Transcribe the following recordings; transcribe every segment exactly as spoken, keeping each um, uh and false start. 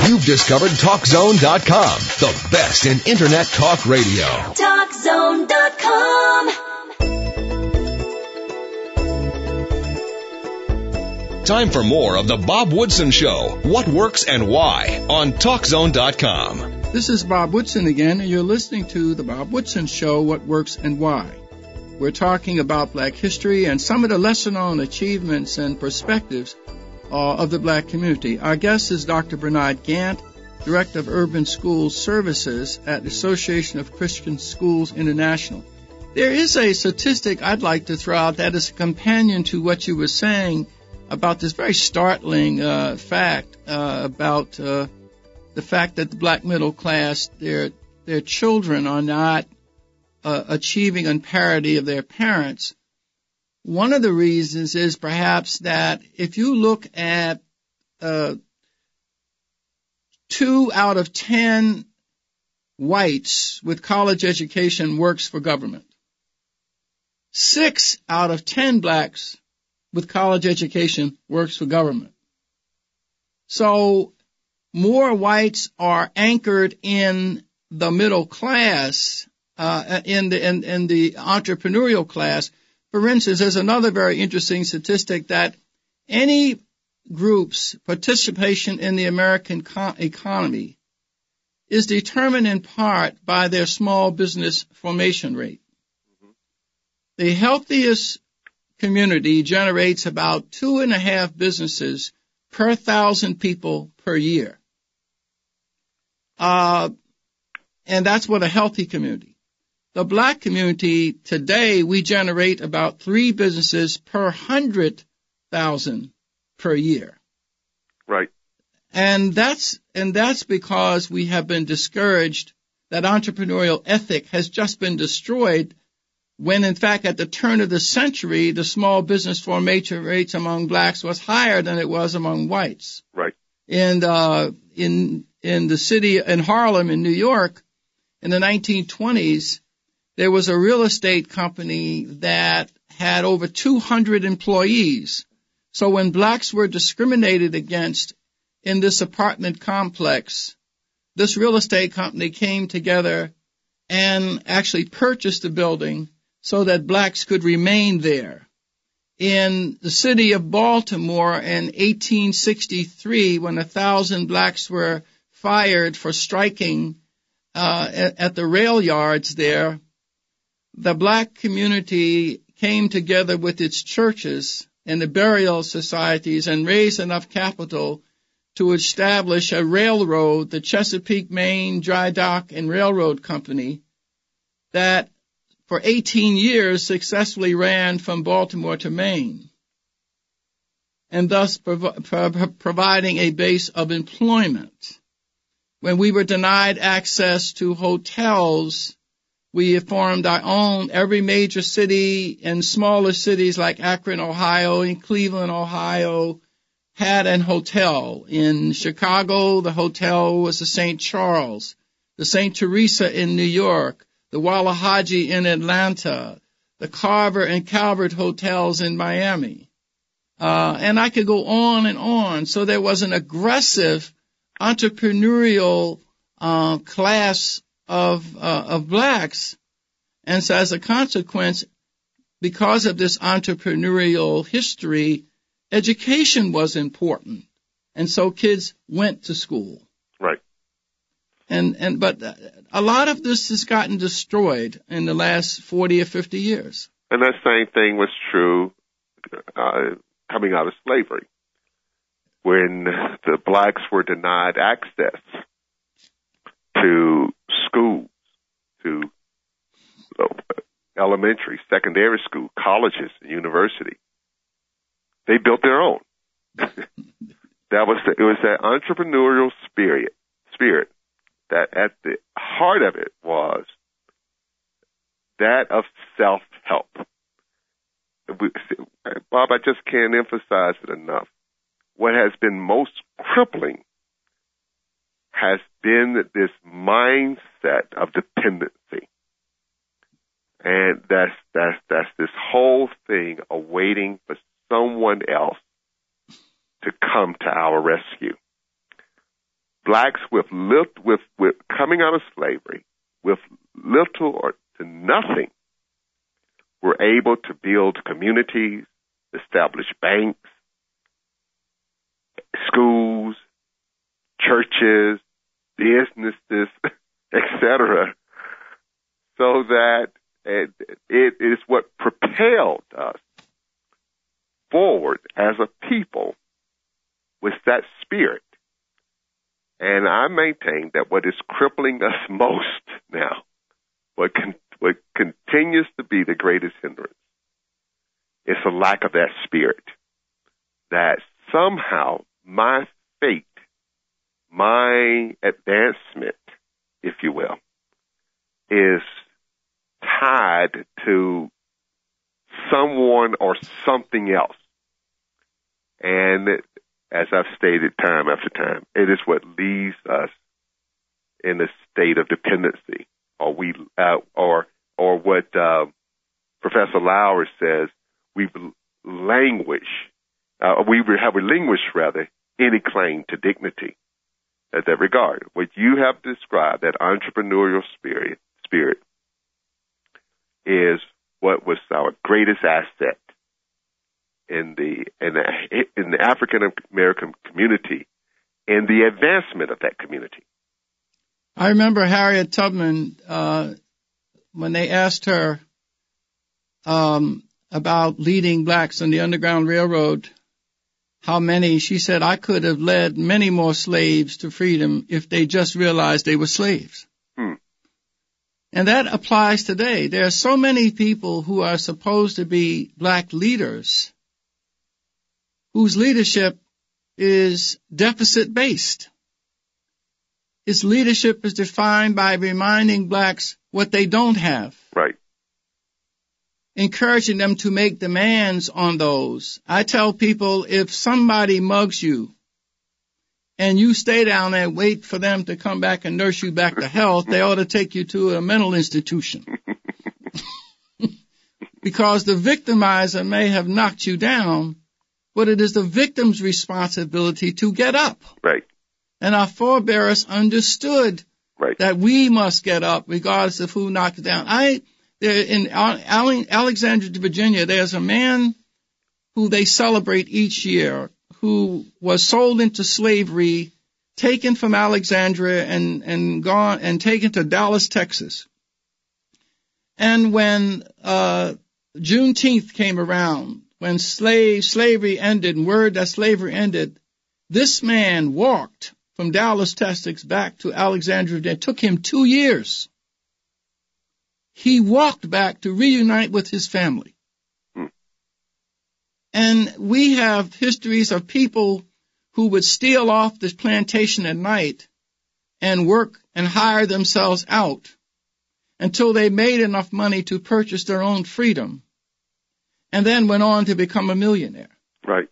You've discovered Talk Zone dot com, the best in Internet talk radio. Talk Zone dot com. Time for more of the Bob Woodson Show. What works and why on Talk Zone dot com. This is Bob Woodson again, and you're listening to the Bob Woodson Show, What Works and Why. We're talking about black history and some of the lesser-known achievements and perspectives uh, of the black community. Our guest is Doctor Bernard Gant, Director of Urban School Services at the Association of Christian Schools International. There is a statistic I'd like to throw out that is a companion to what you were saying about this very startling uh, fact uh, about uh, the fact that the black middle class, their their children are not uh, achieving on parity of their parents. One of the reasons is perhaps that if you look at uh, two out of ten whites with college education works for government. Six out of ten blacks with college education works for government. So more whites are anchored in the middle class, uh, in the, in, in the entrepreneurial class. For instance, there's another very interesting statistic that any group's participation in the American co- economy is determined in part by their small business formation rate. Mm-hmm. The healthiest community generates about two and a half businesses per thousand people per year. Uh, and that's what a healthy community. The black community today, we generate about three businesses per hundred thousand per year. Right. And that's, and that's because we have been discouraged. That entrepreneurial ethic has just been destroyed when, in fact, at the turn of the century, the small business formation rates among blacks was higher than it was among whites. Right. And, uh, in, in the city, in Harlem, in New York, in the nineteen twenties, there was a real estate company that had over two hundred employees. So when blacks were discriminated against in this apartment complex, this real estate company came together and actually purchased the building so that blacks could remain there. In the city of Baltimore in eighteen sixty-three, when a thousand blacks were fired for striking uh, at, at the rail yards there, the black community came together with its churches and the burial societies and raised enough capital to establish a railroad, the Chesapeake, Maine Dry Dock and Railroad Company, that for eighteen years successfully ran from Baltimore to Maine, and thus prov- prov- providing a base of employment. When we were denied access to hotels, we formed our own. Every major city and smaller cities like Akron, Ohio, and Cleveland, Ohio, had an hotel. In Chicago, the hotel was the Saint Charles, the Saint Teresa in New York, the Wallahaji in Atlanta, the Carver and Calvert hotels in Miami. Uh, and I could go on and on. So there was an aggressive entrepreneurial uh, class of uh, of blacks. And so as a consequence, because of this entrepreneurial history, education was important. And so kids went to school. Right. And, and, but a lot of this has gotten destroyed in the last forty or fifty years. And that same thing was true, uh, coming out of slavery, when the blacks were denied access to schools, to elementary, secondary school, colleges, and university. They built their own. That was the, it was that entrepreneurial spirit, spirit that at the heart of it was that of self-help. Bob, I just can't emphasize it enough. What has been most crippling has been this mindset of dependency. And that's, that's, that's this whole thing of waiting for someone else to come to our rescue. blacks with little, with, with coming out of slavery, with little or to nothing, were able to build communities, establish banks, schools, churches, businesses, et cetera, so that it, it is what propelled us forward as a people with that spirit. And I maintain that what is crippling us most now, what, con- what continues to be the greatest hindrance, is a lack of that spirit, that somehow my fate, my advancement, if you will, is tied to someone or something else. And as I've stated time after time, it is what leaves us in a state of dependency, or we, uh, or or what uh, Professor Lowry says, we languish, uh, we have relinquished rather any claim to dignity at that regard. What you have described, that entrepreneurial spirit, spirit, is what was our greatest asset in the in the, in the African American community, and the advancement of that community. I remember Harriet Tubman, uh, when they asked her um, about leading blacks on the Underground Railroad, how many, she said, I could have led many more slaves to freedom if they just realized they were slaves. Hmm. And that applies today. There are so many people who are supposed to be black leaders whose leadership is deficit-based. Its leadership is defined by reminding blacks what they don't have. Right. Encouraging them to make demands on those. I tell people, if somebody mugs you and you stay down there and wait for them to come back and nurse you back to health, they ought to take you to a mental institution. Because the victimizer may have knocked you down, but it is the victim's responsibility to get up. Right. And our forebears understood right. that we must get up regardless of who knocked it down. I, there, in Alexandria, Virginia, there's a man who they celebrate each year who was sold into slavery, taken from Alexandria and, and gone and taken to Dallas, Texas. And when, uh, Juneteenth came around, when slave, slavery ended and word that slavery ended, this man walked from Dallas, Texas back to Alexandria. It took him two years. He walked back to reunite with his family. Hmm. And we have histories of people who would steal off this plantation at night and work and hire themselves out until they made enough money to purchase their own freedom, and then went on to become a millionaire. Right.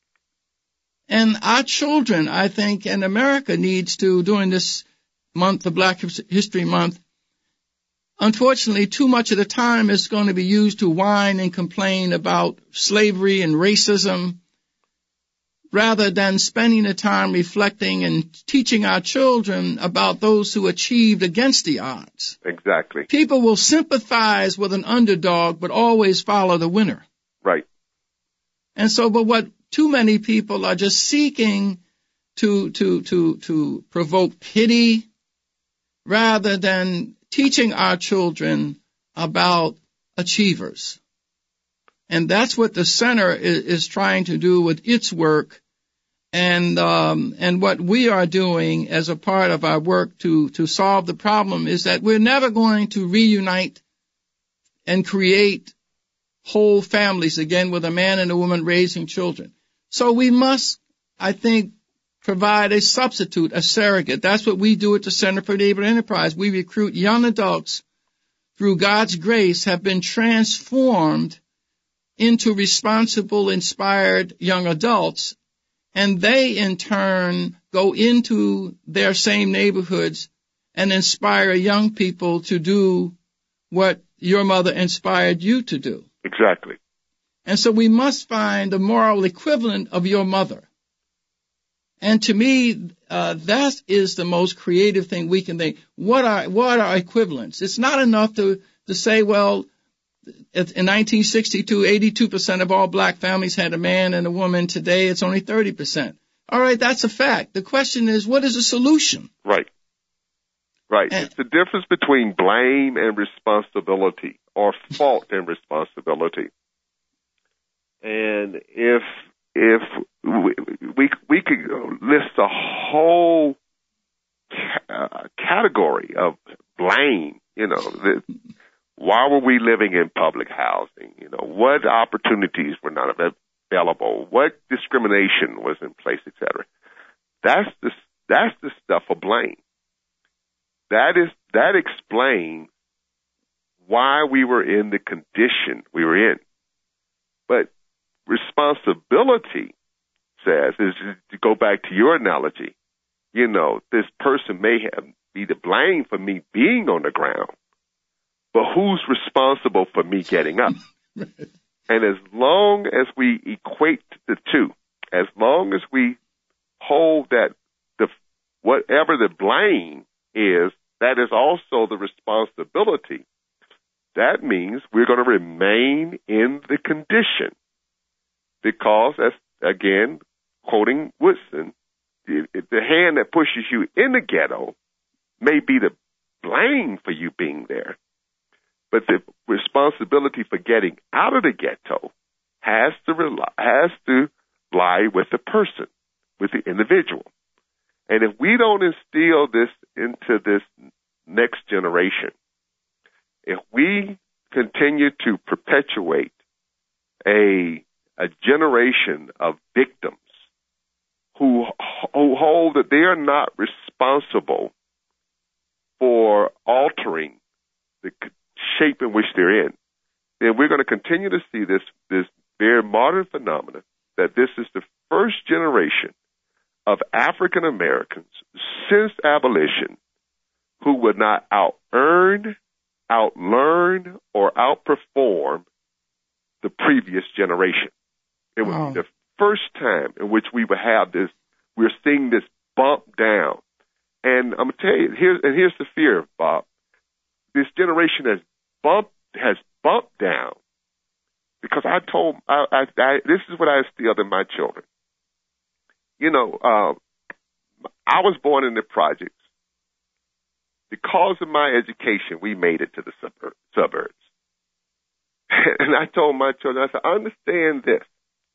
And our children, I think, and America needs to, during this month, the Black History Month, unfortunately, too much of the time is going to be used to whine and complain about slavery and racism, rather than spending the time reflecting and teaching our children about those who achieved against the odds. Exactly. People will sympathize with an underdog, but always follow the winner. Right. And so, but what too many people are just seeking to, to, to, to provoke pity rather than teaching our children about achievers. And that's what the center is, is trying to do with its work. And, um, and what we are doing as a part of our work to, to solve the problem is that we're never going to reunite and create whole families again with a man and a woman raising children. So we must, I think, provide a substitute, a surrogate. That's what we do at the Center for Neighborhood Enterprise. We recruit young adults through God's grace, have been transformed into responsible, inspired young adults, and they in turn go into their same neighborhoods and inspire young people to do what your mother inspired you to do. Exactly. And so we must find the moral equivalent of your mother. And to me, uh, that is the most creative thing we can think. What are, what are equivalents? It's not enough to, to say, well, in nineteen sixty-two, eighty-two percent of all black families had a man and a woman. Today, it's only thirty percent. All right, that's a fact. The question is, what is the solution? Right. Right. And it's the difference between blame and responsibility, or fault and responsibility. And if if we we, we could list a whole uh, category of blame, you know, the, why were we living in public housing? You know, what opportunities were not available? What discrimination was in place, et cetera? That's the that's the stuff of blame. That is that explains why we were in the condition we were in. But responsibility says, is to go back to your analogy, you know, this person may have be to blame for me being on the ground, but who's responsible for me getting up? And as long as we equate the two, as long as we hold that the whatever the blame is, that is also the responsibility, that means we're going to remain in the condition. Because, as again, quoting Woodson, the, the hand that pushes you in the ghetto may be the blame for you being there, but the responsibility for getting out of the ghetto has to rely, has to lie with the person, with the individual. And if we don't instill this into this next generation, if we continue to perpetuate a a generation of victims who, who hold that they are not responsible for altering the shape in which they're in, then we're going to continue to see this, this very modern phenomenon that this is the first generation of African Americans since abolition who would not out-earn, out-learn, or outperform the previous generation. It would wow. be the first time in which we would have this, we're seeing this bump down. And I'm going to tell you, here's, and here's the fear, Bob. This generation has bumped, has bumped down because I told, I, I, I, this is what I instilled in my children. You know, uh, I was born in the projects. Because of my education, we made it to the suburb, suburbs. And I told my children, I said, understand this.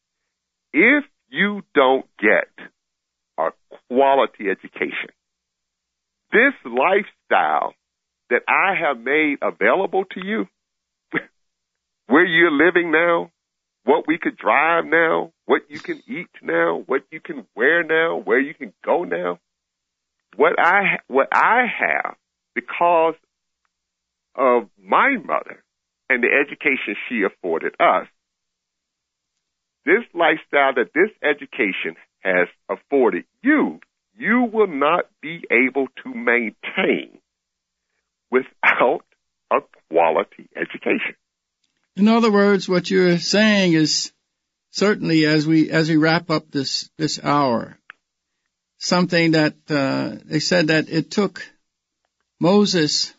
If you don't get a quality education, this lifestyle that I have made available to you, where you're living now, what we could drive now, what you can eat now, what you can wear now, where you can go now, what I, what I have because of my mother and the education she afforded us, this lifestyle that this education has afforded you, you will not be able to maintain without a quality education. In other words, what you're saying is certainly as we as we wrap up this this hour, something that uh, they said that it took Moses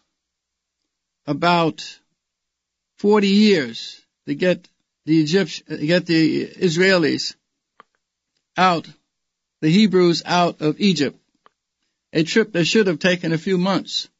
about forty years to get the Egyptians, get the Israelis out, the Hebrews out of Egypt. A trip that should have taken a few months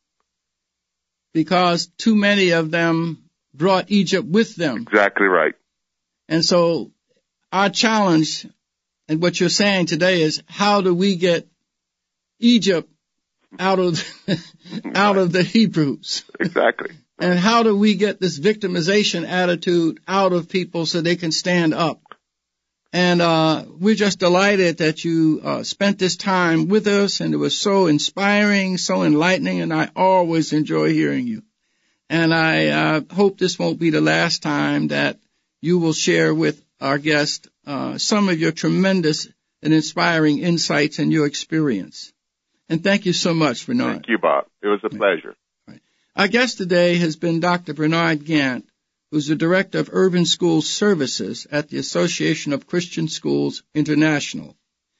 because too many of them brought Egypt with them. Exactly right. And so our challenge and what you're saying today is how do we get Egypt out of out of the Hebrews? Exactly. And how do we get this victimization attitude out of people so they can stand up? And uh we're just delighted that you uh spent this time with us, and it was so inspiring, so enlightening, and I always enjoy hearing you. And I uh hope this won't be the last time that you will share with our guest uh some of your tremendous and inspiring insights and your experience. And thank you so much, Bernard. Thank you, Bob. It was a pleasure. Our guest today has been Doctor Bernard Gantt, who's the Director of Urban School Services at the Association of Christian Schools International.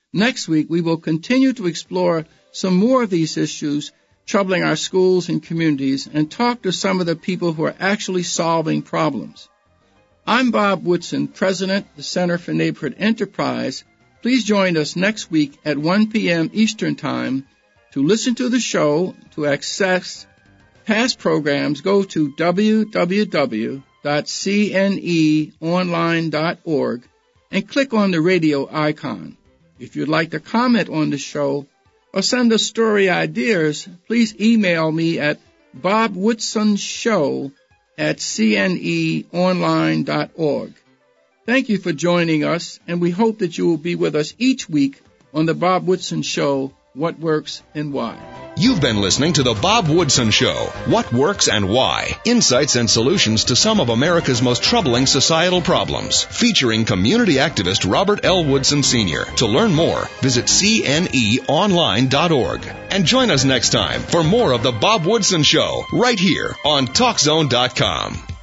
Next week, we will continue to explore some more of these issues troubling our schools and communities and talk to some of the people who are actually solving problems. I'm Bob Woodson, President of the Center for Neighborhood Enterprise. Please join us next week at one p.m. Eastern Time to listen to the show. To access past programs, go to w w w dot c n e online dot org and click on the radio icon. If you'd like to comment on the show or send us story ideas, please email me at bobwoodsonshow at c n e online dot org. Thank you for joining us, and we hope that you will be with us each week on the Bob Woodson Show, What Works and Why. You've been listening to The Bob Woodson Show, What Works and Why, insights and solutions to some of America's most troubling societal problems, featuring community activist Robert L. Woodson Senior To learn more, visit c n e online dot org. And join us next time for more of The Bob Woodson Show, right here on talk zone dot com.